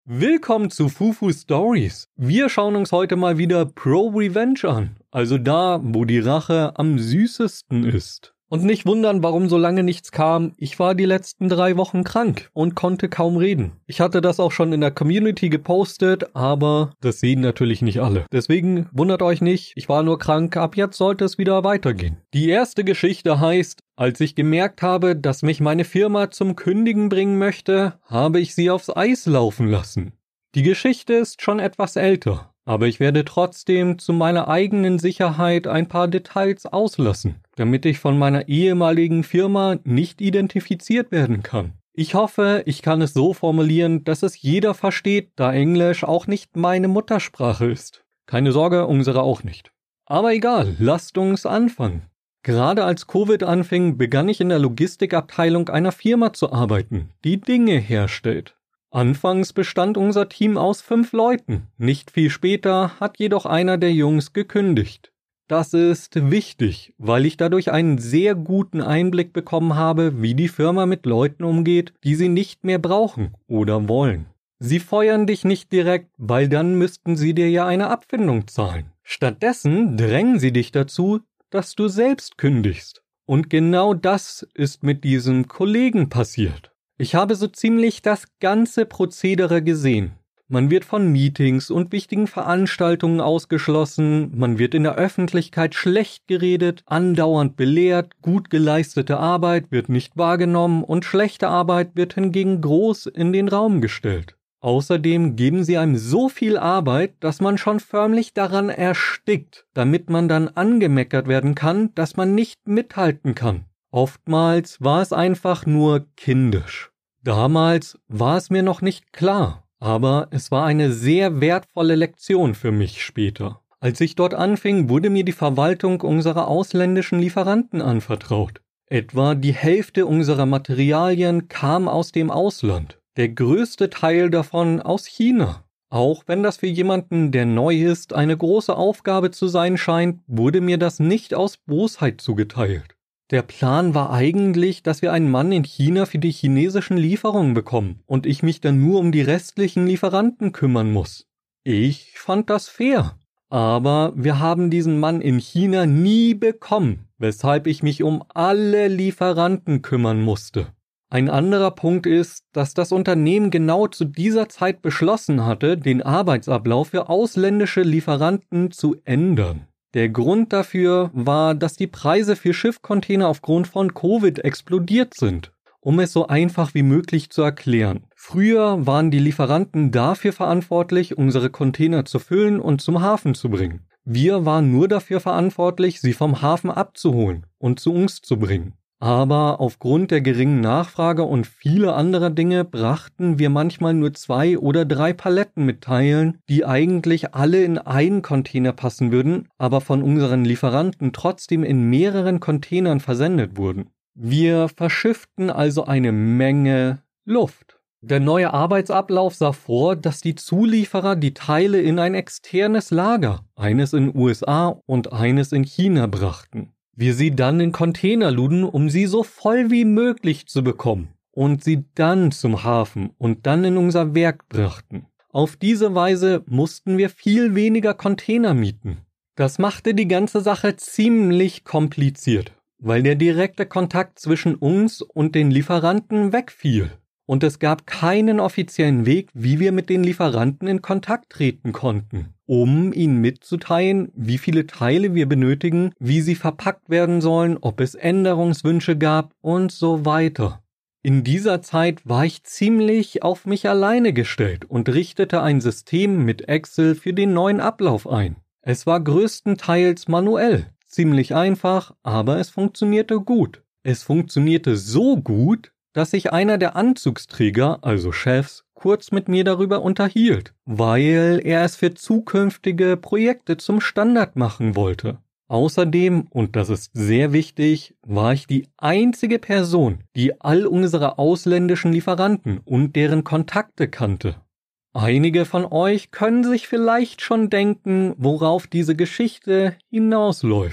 Willkommen zu Fufu Stories. Wir schauen uns heute mal wieder Pro Revenge an, also da, wo die Rache am süßesten ist. Und nicht wundern, warum so lange nichts kam. Ich war die letzten 3 Wochen krank und konnte kaum reden. Ich hatte das auch schon in der Community gepostet, aber das sehen natürlich nicht alle. Deswegen wundert euch nicht, ich war nur krank, ab jetzt sollte es wieder weitergehen. Die erste Geschichte heißt: Als ich gemerkt habe, dass mich meine Firma zum Kündigen bringen möchte, habe ich sie aufs Eis laufen lassen. Die Geschichte ist schon etwas älter, aber ich werde trotzdem zu meiner eigenen Sicherheit ein paar Details auslassen, damit ich von meiner ehemaligen Firma nicht identifiziert werden kann. Ich hoffe, ich kann es so formulieren, dass es jeder versteht, da Englisch auch nicht meine Muttersprache ist. Keine Sorge, unsere auch nicht. Aber egal, lasst uns anfangen. Gerade als Covid anfing, begann ich in der Logistikabteilung einer Firma zu arbeiten, die Dinge herstellt. Anfangs bestand unser Team aus 5 Leuten. Nicht viel später hat jedoch einer der Jungs gekündigt. Das ist wichtig, weil ich dadurch einen sehr guten Einblick bekommen habe, wie die Firma mit Leuten umgeht, die sie nicht mehr brauchen oder wollen. Sie feuern dich nicht direkt, weil dann müssten sie dir ja eine Abfindung zahlen. Stattdessen drängen sie dich dazu, dass du selbst kündigst. Und genau das ist mit diesem Kollegen passiert. Ich habe so ziemlich das ganze Prozedere gesehen. Man wird von Meetings und wichtigen Veranstaltungen ausgeschlossen, man wird in der Öffentlichkeit schlecht geredet, andauernd belehrt, gut geleistete Arbeit wird nicht wahrgenommen und schlechte Arbeit wird hingegen groß in den Raum gestellt. Außerdem geben sie einem so viel Arbeit, dass man schon förmlich daran erstickt, damit man dann angemeckert werden kann, dass man nicht mithalten kann. Oftmals war es einfach nur kindisch. Damals war es mir noch nicht klar, aber es war eine sehr wertvolle Lektion für mich später. Als ich dort anfing, wurde mir die Verwaltung unserer ausländischen Lieferanten anvertraut. Etwa die Hälfte unserer Materialien kam aus dem Ausland. Der größte Teil davon aus China. Auch wenn das für jemanden, der neu ist, eine große Aufgabe zu sein scheint, wurde mir das nicht aus Bosheit zugeteilt. Der Plan war eigentlich, dass wir einen Mann in China für die chinesischen Lieferungen bekommen und ich mich dann nur um die restlichen Lieferanten kümmern muss. Ich fand das fair. Aber wir haben diesen Mann in China nie bekommen, weshalb ich mich um alle Lieferanten kümmern musste. Ein anderer Punkt ist, dass das Unternehmen genau zu dieser Zeit beschlossen hatte, den Arbeitsablauf für ausländische Lieferanten zu ändern. Der Grund dafür war, dass die Preise für Schiffcontainer aufgrund von Covid explodiert sind. Um es so einfach wie möglich zu erklären. Früher waren die Lieferanten dafür verantwortlich, unsere Container zu füllen und zum Hafen zu bringen. Wir waren nur dafür verantwortlich, sie vom Hafen abzuholen und zu uns zu bringen. Aber aufgrund der geringen Nachfrage und vieler anderer Dinge brachten wir manchmal nur 2 oder 3 Paletten mit Teilen, die eigentlich alle in einen Container passen würden, aber von unseren Lieferanten trotzdem in mehreren Containern versendet wurden. Wir verschifften also eine Menge Luft. Der neue Arbeitsablauf sah vor, dass die Zulieferer die Teile in ein externes Lager, eines in USA und eines in China brachten. Wir sie dann in Container luden, um sie so voll wie möglich zu bekommen und sie dann zum Hafen und dann in unser Werk brachten. Auf diese Weise mussten wir viel weniger Container mieten. Das machte die ganze Sache ziemlich kompliziert, weil der direkte Kontakt zwischen uns und den Lieferanten wegfiel. Und es gab keinen offiziellen Weg, wie wir mit den Lieferanten in Kontakt treten konnten, um ihnen mitzuteilen, wie viele Teile wir benötigen, wie sie verpackt werden sollen, ob es Änderungswünsche gab und so weiter. In dieser Zeit war ich ziemlich auf mich alleine gestellt und richtete ein System mit Excel für den neuen Ablauf ein. Es war größtenteils manuell, ziemlich einfach, aber es funktionierte gut. Es funktionierte so gut, dass sich einer der Anzugsträger, also Chefs, kurz mit mir darüber unterhielt, weil er es für zukünftige Projekte zum Standard machen wollte. Außerdem, und das ist sehr wichtig, war ich die einzige Person, die all unsere ausländischen Lieferanten und deren Kontakte kannte. Einige von euch können sich vielleicht schon denken, worauf diese Geschichte hinausläuft.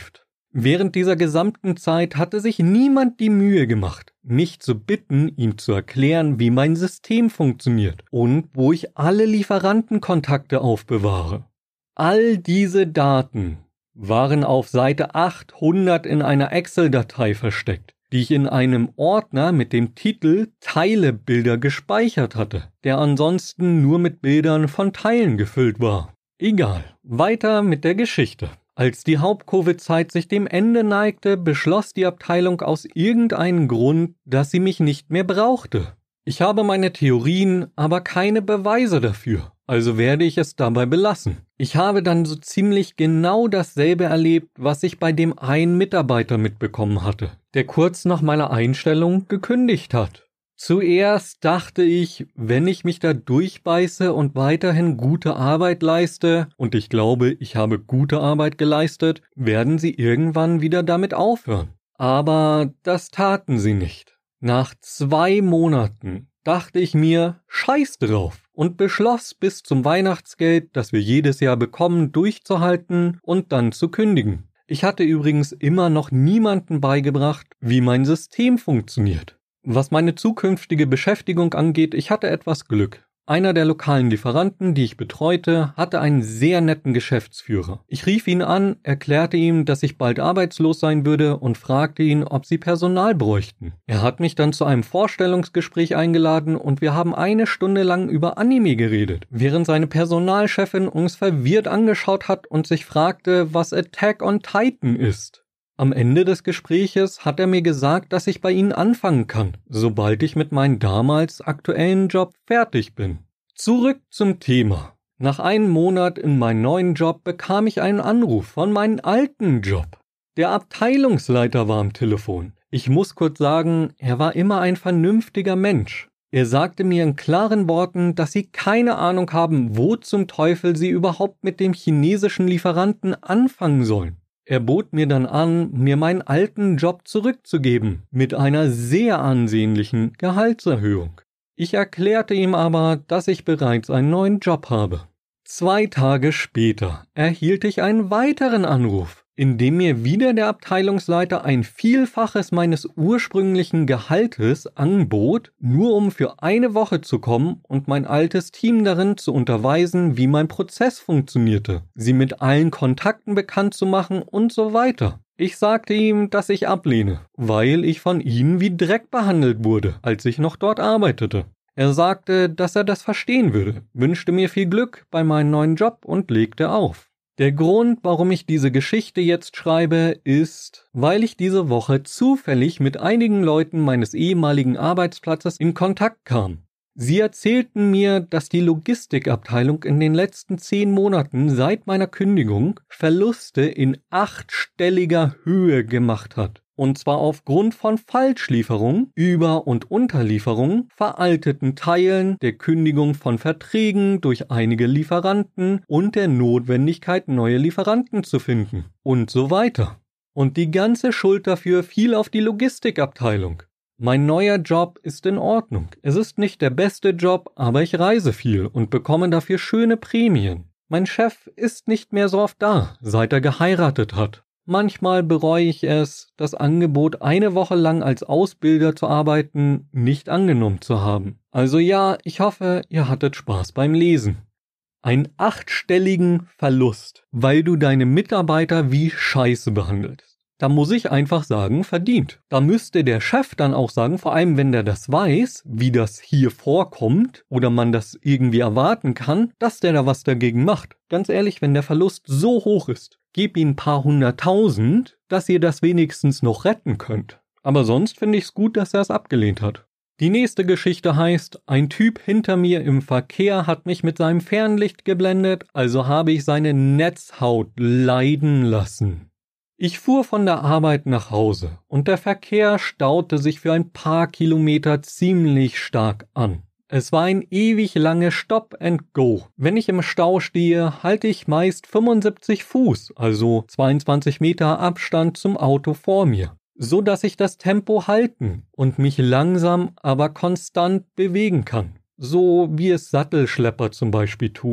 Während dieser gesamten Zeit hatte sich niemand die Mühe gemacht, mich zu bitten, ihm zu erklären, wie mein System funktioniert und wo ich alle Lieferantenkontakte aufbewahre. All diese Daten waren auf Seite 800 in einer Excel-Datei versteckt, die ich in einem Ordner mit dem Titel Teilebilder gespeichert hatte, der ansonsten nur mit Bildern von Teilen gefüllt war. Egal, weiter mit der Geschichte. Als die Haupt-Covid-Zeit sich dem Ende neigte, beschloss die Abteilung aus irgendeinem Grund, dass sie mich nicht mehr brauchte. Ich habe meine Theorien, aber keine Beweise dafür, also werde ich es dabei belassen. Ich habe dann so ziemlich genau dasselbe erlebt, was ich bei dem einen Mitarbeiter mitbekommen hatte, der kurz nach meiner Einstellung gekündigt hat. Zuerst dachte ich, wenn ich mich da durchbeiße und weiterhin gute Arbeit leiste, und ich glaube, ich habe gute Arbeit geleistet, werden sie irgendwann wieder damit aufhören. Aber das taten sie nicht. Nach 2 Monaten dachte ich mir, scheiß drauf, und beschloss bis zum Weihnachtsgeld, das wir jedes Jahr bekommen, durchzuhalten und dann zu kündigen. Ich hatte übrigens immer noch niemandem beigebracht, wie mein System funktioniert. Was meine zukünftige Beschäftigung angeht, ich hatte etwas Glück. Einer der lokalen Lieferanten, die ich betreute, hatte einen sehr netten Geschäftsführer. Ich rief ihn an, erklärte ihm, dass ich bald arbeitslos sein würde und fragte ihn, ob sie Personal bräuchten. Er hat mich dann zu einem Vorstellungsgespräch eingeladen und wir haben 1 Stunde lang über Anime geredet, während seine Personalchefin uns verwirrt angeschaut hat und sich fragte, was Attack on Titan ist. Am Ende des Gespräches hat er mir gesagt, dass ich bei ihnen anfangen kann, sobald ich mit meinem damals aktuellen Job fertig bin. Zurück zum Thema. Nach einem Monat in meinem neuen Job bekam ich einen Anruf von meinem alten Job. Der Abteilungsleiter war am Telefon. Ich muss kurz sagen, er war immer ein vernünftiger Mensch. Er sagte mir in klaren Worten, dass sie keine Ahnung haben, wo zum Teufel sie überhaupt mit dem chinesischen Lieferanten anfangen sollen. Er bot mir dann an, mir meinen alten Job zurückzugeben, mit einer sehr ansehnlichen Gehaltserhöhung. Ich erklärte ihm aber, dass ich bereits einen neuen Job habe. 2 Tage später erhielt ich einen weiteren Anruf, in dem mir wieder der Abteilungsleiter ein Vielfaches meines ursprünglichen Gehaltes anbot, nur um für 1 Woche zu kommen und mein altes Team darin zu unterweisen, wie mein Prozess funktionierte, sie mit allen Kontakten bekannt zu machen und so weiter. Ich sagte ihm, dass ich ablehne, weil ich von ihnen wie Dreck behandelt wurde, als ich noch dort arbeitete. Er sagte, dass er das verstehen würde, wünschte mir viel Glück bei meinem neuen Job und legte auf. Der Grund, warum ich diese Geschichte jetzt schreibe, ist, weil ich diese Woche zufällig mit einigen Leuten meines ehemaligen Arbeitsplatzes in Kontakt kam. Sie erzählten mir, dass die Logistikabteilung in den letzten 10 Monaten seit meiner Kündigung Verluste in 8-stelliger Höhe gemacht hat. Und zwar aufgrund von Falschlieferungen, Über- und Unterlieferungen, veralteten Teilen, der Kündigung von Verträgen durch einige Lieferanten und der Notwendigkeit, neue Lieferanten zu finden und so weiter. Und die ganze Schuld dafür fiel auf die Logistikabteilung. Mein neuer Job ist in Ordnung. Es ist nicht der beste Job, aber ich reise viel und bekomme dafür schöne Prämien. Mein Chef ist nicht mehr so oft da, seit er geheiratet hat. Manchmal bereue ich es, das Angebot 1 Woche lang als Ausbilder zu arbeiten, nicht angenommen zu haben. Also ja, ich hoffe, ihr hattet Spaß beim Lesen. Einen 8-stelligen Verlust, weil du deine Mitarbeiter wie Scheiße behandelst. Da muss ich einfach sagen, verdient. Da müsste der Chef dann auch sagen, vor allem wenn der das weiß, wie das hier vorkommt oder man das irgendwie erwarten kann, dass der da was dagegen macht. Ganz ehrlich, wenn der Verlust so hoch ist, gib ihm ein paar 100.000, dass ihr das wenigstens noch retten könnt. Aber sonst finde ich es gut, dass er es abgelehnt hat. Die nächste Geschichte heißt, ein Typ hinter mir im Verkehr hat mich mit seinem Fernlicht geblendet, also habe ich seine Netzhaut leiden lassen. Ich fuhr von der Arbeit nach Hause und der Verkehr staute sich für ein paar Kilometer ziemlich stark an. Es war ein ewig langes Stop and Go. Wenn ich im Stau stehe, halte ich meist 75 Fuß, also 22 Meter Abstand zum Auto vor mir, so dass ich das Tempo halten und mich langsam, aber konstant bewegen kann, so wie es Sattelschlepper zum Beispiel tun.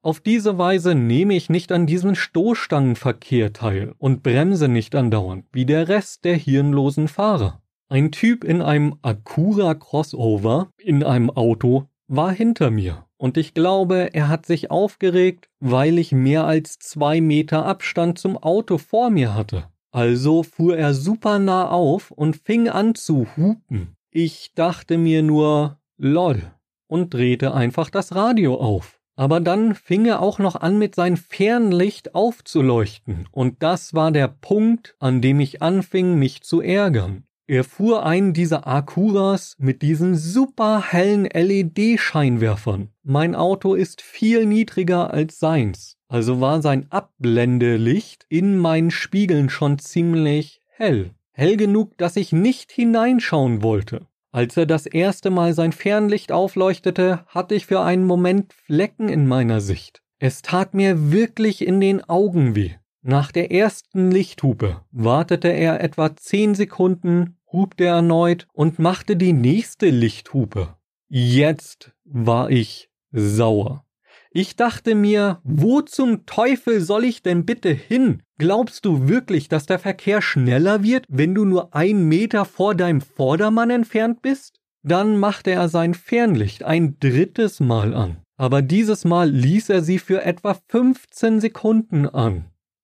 Auf diese Weise nehme ich nicht an diesem Stoßstangenverkehr teil und bremse nicht andauernd, wie der Rest der hirnlosen Fahrer. Ein Typ in einem Acura Crossover in einem Auto war hinter mir und ich glaube, er hat sich aufgeregt, weil ich mehr als 2 Meter Abstand zum Auto vor mir hatte. Also fuhr er super nah auf und fing an zu hupen. Ich dachte mir nur, lol, und drehte einfach das Radio auf. Aber dann fing er auch noch an, mit seinem Fernlicht aufzuleuchten. Und das war der Punkt, an dem ich anfing, mich zu ärgern. Er fuhr einen dieser Acuras mit diesen super hellen LED-Scheinwerfern. Mein Auto ist viel niedriger als seins. Also war sein Abblendelicht in meinen Spiegeln schon ziemlich hell. Hell genug, dass ich nicht hineinschauen wollte. Als er das erste Mal sein Fernlicht aufleuchtete, hatte ich für einen Moment Flecken in meiner Sicht. Es tat mir wirklich in den Augen weh. Nach der ersten Lichthupe wartete er etwa 10 Sekunden, hupte erneut und machte die nächste Lichthupe. Jetzt war ich sauer. Ich dachte mir, wo zum Teufel soll ich denn bitte hin? Glaubst du wirklich, dass der Verkehr schneller wird, wenn du nur 1 Meter vor deinem Vordermann entfernt bist? Dann machte er sein Fernlicht ein drittes Mal an. Aber dieses Mal ließ er sie für etwa 15 Sekunden an.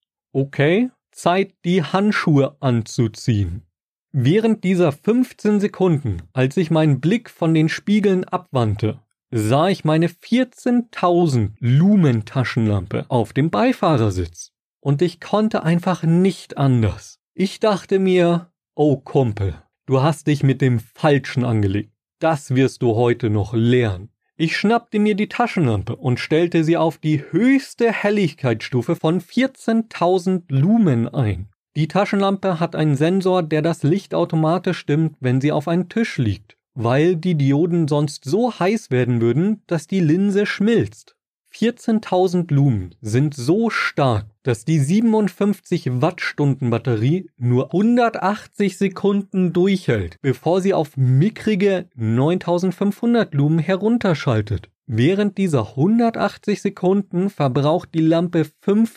Okay, Zeit, die Handschuhe anzuziehen. Während dieser 15 Sekunden, als ich meinen Blick von den Spiegeln abwandte, sah ich meine 14.000 Lumen Taschenlampe auf dem Beifahrersitz. Und ich konnte einfach nicht anders. Ich dachte mir, oh Kumpel, du hast dich mit dem Falschen angelegt. Das wirst du heute noch lernen. Ich schnappte mir die Taschenlampe und stellte sie auf die höchste Helligkeitsstufe von 14.000 Lumen ein. Die Taschenlampe hat einen Sensor, der das Licht automatisch dimmt, wenn sie auf einem Tisch liegt, weil die Dioden sonst so heiß werden würden, dass die Linse schmilzt. 14.000 Lumen sind so stark, dass die 57 Wattstunden Batterie nur 180 Sekunden durchhält, bevor sie auf mickrige 9.500 Lumen herunterschaltet. Während dieser 180 Sekunden verbraucht die Lampe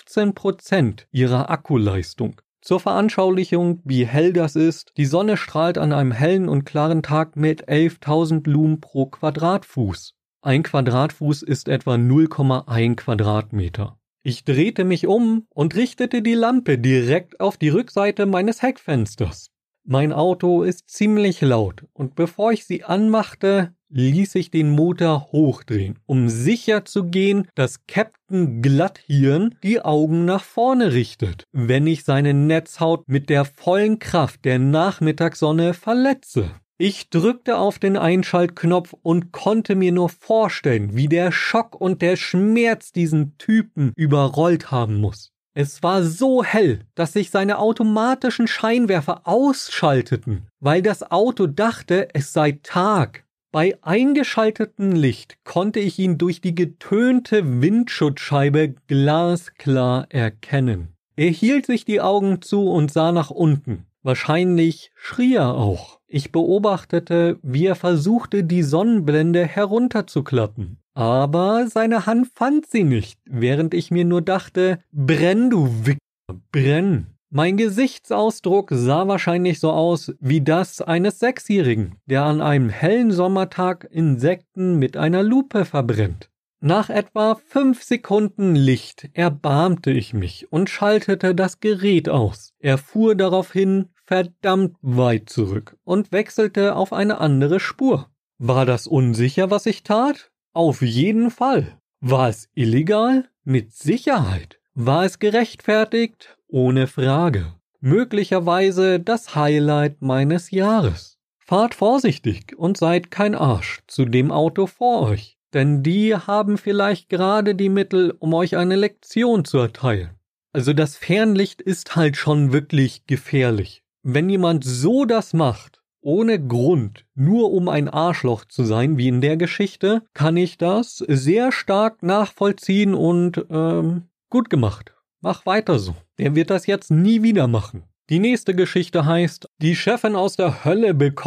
15% ihrer Akkuleistung. Zur Veranschaulichung, wie hell das ist, die Sonne strahlt an einem hellen und klaren Tag mit 11.000 Lumen pro Quadratfuß. Ein Quadratfuß ist etwa 0,1 Quadratmeter. Ich drehte mich um und richtete die Lampe direkt auf die Rückseite meines Heckfensters. Mein Auto ist ziemlich laut und bevor ich sie anmachte, ließ ich den Motor hochdrehen, um sicher zu gehen, dass Captain Glatthirn die Augen nach vorne richtet, wenn ich seine Netzhaut mit der vollen Kraft der Nachmittagssonne verletze. Ich drückte auf den Einschaltknopf und konnte mir nur vorstellen, wie der Schock und der Schmerz diesen Typen überrollt haben muss. Es war so hell, dass sich seine automatischen Scheinwerfer ausschalteten, weil das Auto dachte, es sei Tag. Bei eingeschaltetem Licht konnte ich ihn durch die getönte Windschutzscheibe glasklar erkennen. Er hielt sich die Augen zu und sah nach unten. Wahrscheinlich schrie er auch. Ich beobachtete, wie er versuchte, die Sonnenblende herunterzuklappen. Aber seine Hand fand sie nicht, während ich mir nur dachte, brenn du Wichser, brenn. Mein Gesichtsausdruck sah wahrscheinlich so aus wie das eines 6-Jährigen, der an einem hellen Sommertag Insekten mit einer Lupe verbrennt. Nach etwa 5 Sekunden Licht erbarmte ich mich und schaltete das Gerät aus. Er fuhr daraufhin verdammt weit zurück und wechselte auf eine andere Spur. War das unsicher, was ich tat? Auf jeden Fall. War es illegal? Mit Sicherheit. War es gerechtfertigt? Ohne Frage. Möglicherweise das Highlight meines Jahres. Fahrt vorsichtig und seid kein Arsch zu dem Auto vor euch, denn die haben vielleicht gerade die Mittel, um euch eine Lektion zu erteilen. Also das Fernlicht ist halt schon wirklich gefährlich. Wenn jemand so das macht, ohne Grund, nur um ein Arschloch zu sein, wie in der Geschichte, kann ich das sehr stark nachvollziehen und gut gemacht. Mach weiter so. Der wird das jetzt nie wieder machen. Die nächste Geschichte heißt, die Chefin aus der Hölle bekommt,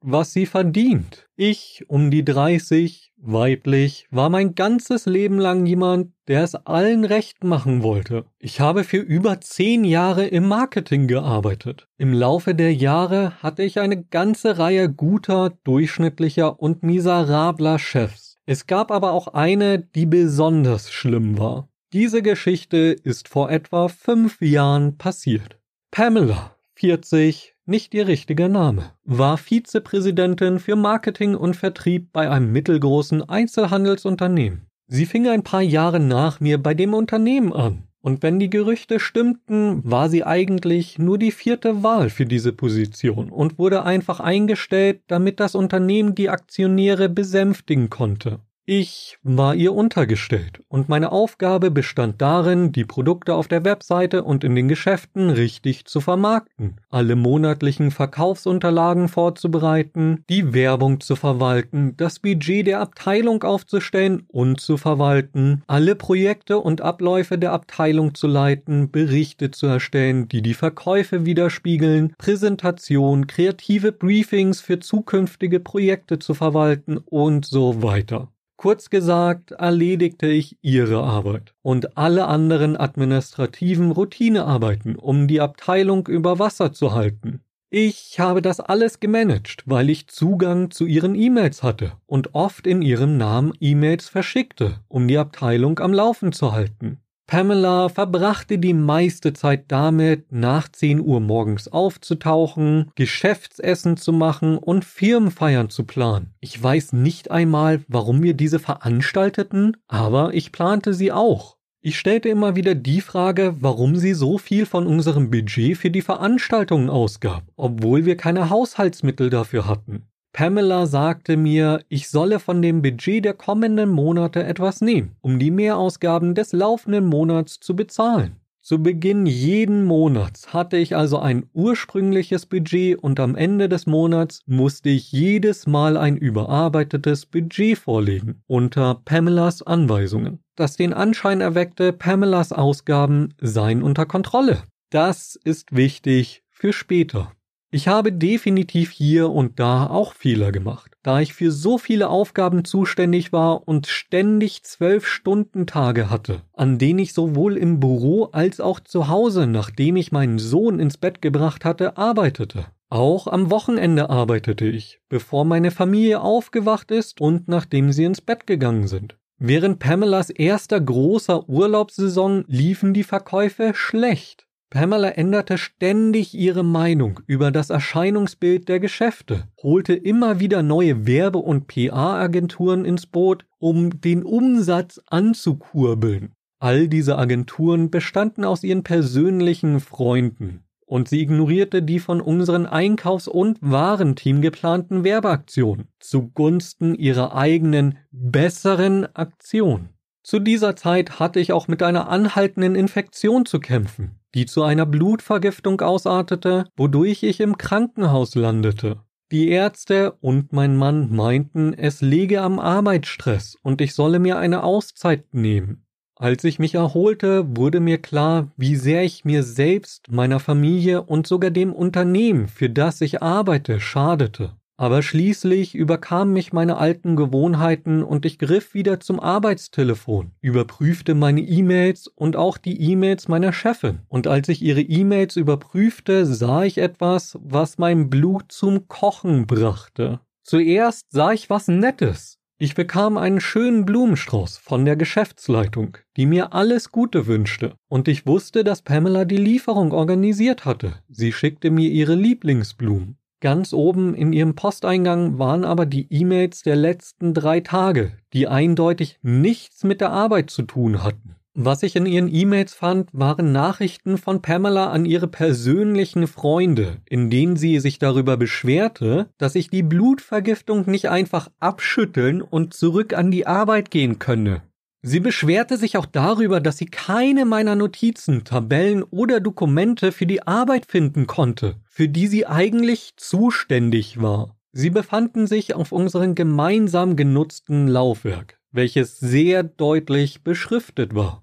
was sie verdient. Ich, um die 30, weiblich, war mein ganzes Leben lang jemand, der es allen recht machen wollte. Ich habe für über 10 Jahre im Marketing gearbeitet. Im Laufe der Jahre hatte ich eine ganze Reihe guter, durchschnittlicher und miserabler Chefs. Es gab aber auch eine, die besonders schlimm war. Diese Geschichte ist vor etwa 5 Jahren passiert. Pamela, 40, nicht ihr richtiger Name, war Vizepräsidentin für Marketing und Vertrieb bei einem mittelgroßen Einzelhandelsunternehmen. Sie fing ein paar Jahre nach mir bei dem Unternehmen an. Und wenn die Gerüchte stimmten, war sie eigentlich nur die 4. Wahl für diese Position und wurde einfach eingestellt, damit das Unternehmen die Aktionäre besänftigen konnte. Ich war ihr untergestellt und meine Aufgabe bestand darin, die Produkte auf der Webseite und in den Geschäften richtig zu vermarkten, alle monatlichen Verkaufsunterlagen vorzubereiten, die Werbung zu verwalten, das Budget der Abteilung aufzustellen und zu verwalten, alle Projekte und Abläufe der Abteilung zu leiten, Berichte zu erstellen, die die Verkäufe widerspiegeln, Präsentation, kreative Briefings für zukünftige Projekte zu verwalten und so weiter. Kurz gesagt, erledigte ich ihre Arbeit und alle anderen administrativen Routinearbeiten, um die Abteilung über Wasser zu halten. Ich habe das alles gemanagt, weil ich Zugang zu ihren E-Mails hatte und oft in ihrem Namen E-Mails verschickte, um die Abteilung am Laufen zu halten. Pamela verbrachte die meiste Zeit damit, nach 10 Uhr morgens aufzutauchen, Geschäftsessen zu machen und Firmenfeiern zu planen. Ich weiß nicht einmal, warum wir diese veranstalteten, aber ich plante sie auch. Ich stellte immer wieder die Frage, warum sie so viel von unserem Budget für die Veranstaltungen ausgab, obwohl wir keine Haushaltsmittel dafür hatten. Pamela sagte mir, ich solle von dem Budget der kommenden Monate etwas nehmen, um die Mehrausgaben des laufenden Monats zu bezahlen. Zu Beginn jeden Monats hatte ich also ein ursprüngliches Budget und am Ende des Monats musste ich jedes Mal ein überarbeitetes Budget vorlegen, unter Pamelas Anweisungen, das den Anschein erweckte, Pamelas Ausgaben seien unter Kontrolle. Das ist wichtig für später. Ich habe definitiv hier und da auch Fehler gemacht, da ich für so viele Aufgaben zuständig war und ständig 12-Stunden-Tage hatte, an denen ich sowohl im Büro als auch zu Hause, nachdem ich meinen Sohn ins Bett gebracht hatte, arbeitete. Auch am Wochenende arbeitete ich, bevor meine Familie aufgewacht ist und nachdem sie ins Bett gegangen sind. Während Pamelas erster großer Urlaubssaison liefen die Verkäufe schlecht. Pamela änderte ständig ihre Meinung über das Erscheinungsbild der Geschäfte, holte immer wieder neue Werbe- und PR-Agenturen ins Boot, um den Umsatz anzukurbeln. All diese Agenturen bestanden aus ihren persönlichen Freunden und sie ignorierte die von unserem Einkaufs- und Warenteam geplanten Werbeaktionen zugunsten ihrer eigenen, besseren Aktion. Zu dieser Zeit hatte ich auch mit einer anhaltenden Infektion zu kämpfen, die zu einer Blutvergiftung ausartete, wodurch ich im Krankenhaus landete. Die Ärzte und mein Mann meinten, es läge am Arbeitsstress und ich solle mir eine Auszeit nehmen. Als ich mich erholte, wurde mir klar, wie sehr ich mir selbst, meiner Familie und sogar dem Unternehmen, für das ich arbeite, schadete. Aber schließlich überkamen mich meine alten Gewohnheiten und ich griff wieder zum Arbeitstelefon, überprüfte meine E-Mails und auch die E-Mails meiner Chefin. Und als ich ihre E-Mails überprüfte, sah ich etwas, was mein Blut zum Kochen brachte. Zuerst sah ich was Nettes. Ich bekam einen schönen Blumenstrauß von der Geschäftsleitung, die mir alles Gute wünschte. Und ich wusste, dass Pamela die Lieferung organisiert hatte. Sie schickte mir ihre Lieblingsblumen. Ganz oben in ihrem Posteingang waren aber die E-Mails der letzten 3 Tage, die eindeutig nichts mit der Arbeit zu tun hatten. Was ich in ihren E-Mails fand, waren Nachrichten von Pamela an ihre persönlichen Freunde, in denen sie sich darüber beschwerte, dass ich die Blutvergiftung nicht einfach abschütteln und zurück an die Arbeit gehen könne. Sie beschwerte sich auch darüber, dass sie keine meiner Notizen, Tabellen oder Dokumente für die Arbeit finden konnte, für die sie eigentlich zuständig war. Sie befanden sich auf unserem gemeinsam genutzten Laufwerk, welches sehr deutlich beschriftet war.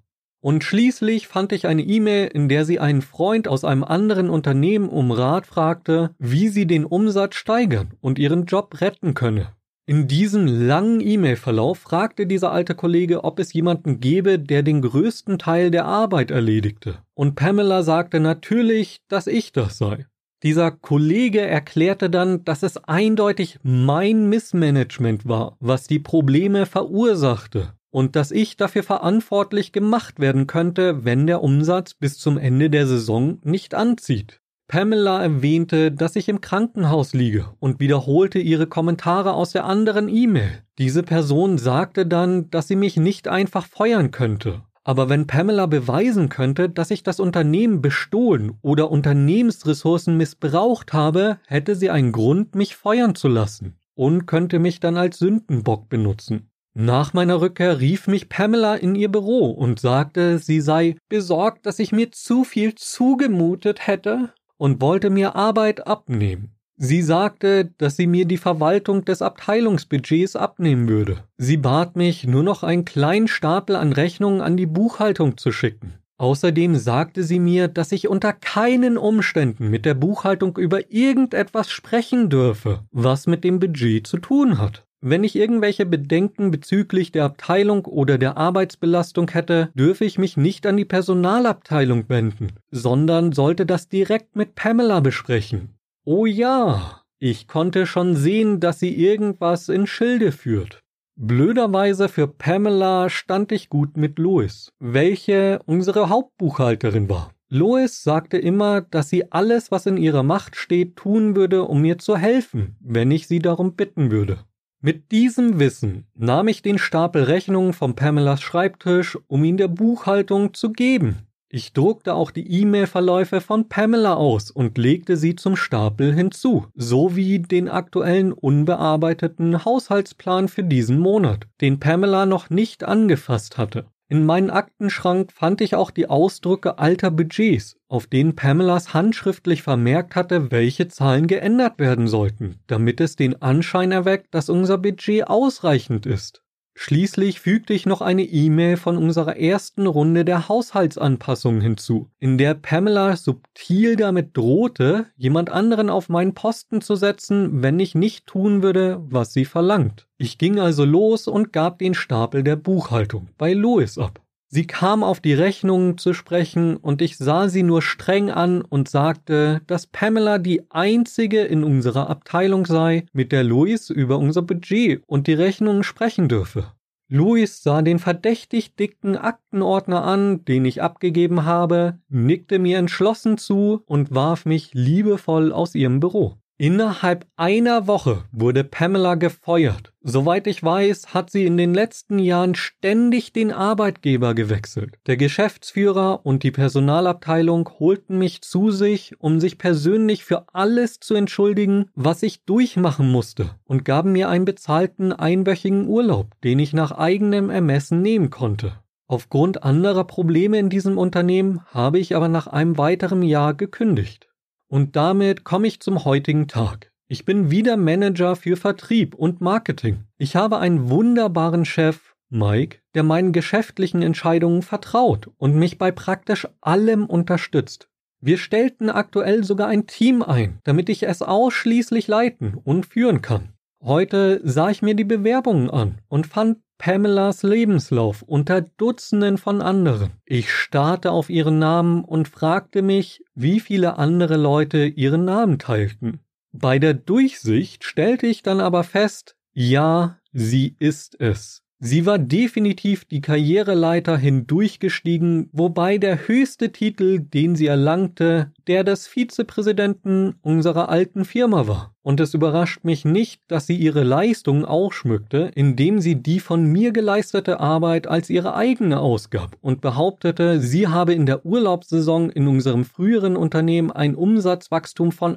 Und schließlich fand ich eine E-Mail, in der sie einen Freund aus einem anderen Unternehmen um Rat fragte, wie sie den Umsatz steigern und ihren Job retten könne. In diesem langen E-Mail-Verlauf fragte dieser alte Kollege, ob es jemanden gäbe, der den größten Teil der Arbeit erledigte. Und Pamela sagte natürlich, dass ich das sei. Dieser Kollege erklärte dann, dass es eindeutig mein Missmanagement war, was die Probleme verursachte. Und dass ich dafür verantwortlich gemacht werden könnte, wenn der Umsatz bis zum Ende der Saison nicht anzieht. Pamela erwähnte, dass ich im Krankenhaus liege und wiederholte ihre Kommentare aus der anderen E-Mail. Diese Person sagte dann, dass sie mich nicht einfach feuern könnte. Aber wenn Pamela beweisen könnte, dass ich das Unternehmen bestohlen oder Unternehmensressourcen missbraucht habe, hätte sie einen Grund, mich feuern zu lassen und könnte mich dann als Sündenbock benutzen. Nach meiner Rückkehr rief mich Pamela in ihr Büro und sagte, sie sei besorgt, dass ich mir zu viel zugemutet hätte und wollte mir Arbeit abnehmen. Sie sagte, dass sie mir die Verwaltung des Abteilungsbudgets abnehmen würde. Sie bat mich, nur noch einen kleinen Stapel an Rechnungen an die Buchhaltung zu schicken. Außerdem sagte sie mir, dass ich unter keinen Umständen mit der Buchhaltung über irgendetwas sprechen dürfe, was mit dem Budget zu tun hat. Wenn ich irgendwelche Bedenken bezüglich der Abteilung oder der Arbeitsbelastung hätte, dürfe ich mich nicht an die Personalabteilung wenden, sondern sollte das direkt mit Pamela besprechen. Oh ja, ich konnte schon sehen, dass sie irgendwas in Schilde führt. Blöderweise für Pamela stand ich gut mit Lois, welche unsere Hauptbuchhalterin war. Lois sagte immer, dass sie alles, was in ihrer Macht steht, tun würde, um mir zu helfen, wenn ich sie darum bitten würde. Mit diesem Wissen nahm ich den Stapel Rechnungen von Pamelas Schreibtisch, um ihn der Buchhaltung zu geben. Ich druckte auch die E-Mail-Verläufe von Pamela aus und legte sie zum Stapel hinzu, sowie den aktuellen unbearbeiteten Haushaltsplan für diesen Monat, den Pamela noch nicht angefasst hatte. In meinem Aktenschrank fand ich auch die Ausdrücke alter Budgets, auf denen Pamelas handschriftlich vermerkt hatte, welche Zahlen geändert werden sollten, damit es den Anschein erweckt, dass unser Budget ausreichend ist. Schließlich fügte ich noch eine E-Mail von unserer ersten Runde der Haushaltsanpassungen hinzu, in der Pamela subtil damit drohte, jemand anderen auf meinen Posten zu setzen, wenn ich nicht tun würde, was sie verlangt. Ich ging also los und gab den Stapel der Buchhaltung bei Lois ab. Sie kam auf die Rechnungen zu sprechen und ich sah sie nur streng an und sagte, dass Pamela die einzige in unserer Abteilung sei, mit der Lois über unser Budget und die Rechnungen sprechen dürfe. Lois sah den verdächtig dicken Aktenordner an, den ich abgegeben habe, nickte mir entschlossen zu und warf mich liebevoll aus ihrem Büro. Innerhalb einer Woche wurde Pamela gefeuert. Soweit ich weiß, hat sie in den letzten Jahren ständig den Arbeitgeber gewechselt. Der Geschäftsführer und die Personalabteilung holten mich zu sich, um sich persönlich für alles zu entschuldigen, was ich durchmachen musste, und gaben mir einen bezahlten einwöchigen Urlaub, den ich nach eigenem Ermessen nehmen konnte. Aufgrund anderer Probleme in diesem Unternehmen habe ich aber nach einem weiteren Jahr gekündigt. Und damit komme ich zum heutigen Tag. Ich bin wieder Manager für Vertrieb und Marketing. Ich habe einen wunderbaren Chef, Mike, der meinen geschäftlichen Entscheidungen vertraut und mich bei praktisch allem unterstützt. Wir stellten aktuell sogar ein Team ein, damit ich es ausschließlich leiten und führen kann. Heute sah ich mir die Bewerbungen an und fand Pamelas Lebenslauf unter Dutzenden von anderen. Ich starrte auf ihren Namen und fragte mich, wie viele andere Leute ihren Namen teilten. Bei der Durchsicht stellte ich dann aber fest, ja, sie ist es. Sie war definitiv die Karriereleiter hindurchgestiegen, wobei der höchste Titel, den sie erlangte, der des Vizepräsidenten unserer alten Firma war. Und es überrascht mich nicht, dass sie ihre Leistungen ausschmückte, indem sie die von mir geleistete Arbeit als ihre eigene ausgab und behauptete, sie habe in der Urlaubssaison in unserem früheren Unternehmen ein Umsatzwachstum von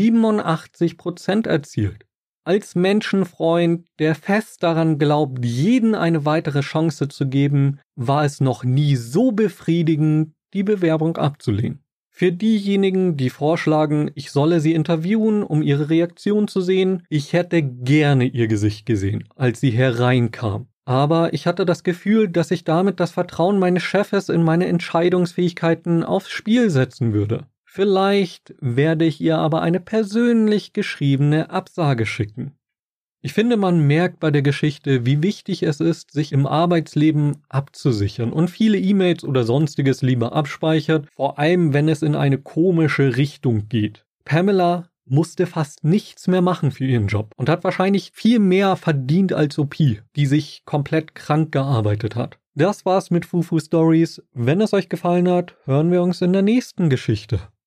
87% erzielt. Als Menschenfreund, der fest daran glaubt, jeden eine weitere Chance zu geben, war es noch nie so befriedigend, die Bewerbung abzulehnen. Für diejenigen, die vorschlagen, ich solle sie interviewen, um ihre Reaktion zu sehen, ich hätte gerne ihr Gesicht gesehen, als sie hereinkam. Aber ich hatte das Gefühl, dass ich damit das Vertrauen meines Chefes in meine Entscheidungsfähigkeiten aufs Spiel setzen würde. Vielleicht werde ich ihr aber eine persönlich geschriebene Absage schicken. Ich finde, man merkt bei der Geschichte, wie wichtig es ist, sich im Arbeitsleben abzusichern und viele E-Mails oder sonstiges lieber abspeichert, vor allem wenn es in eine komische Richtung geht. Pamela musste fast nichts mehr machen für ihren Job und hat wahrscheinlich viel mehr verdient als OP, die sich komplett krank gearbeitet hat. Das war's mit Fufu Stories. Wenn es euch gefallen hat, hören wir uns in der nächsten Geschichte.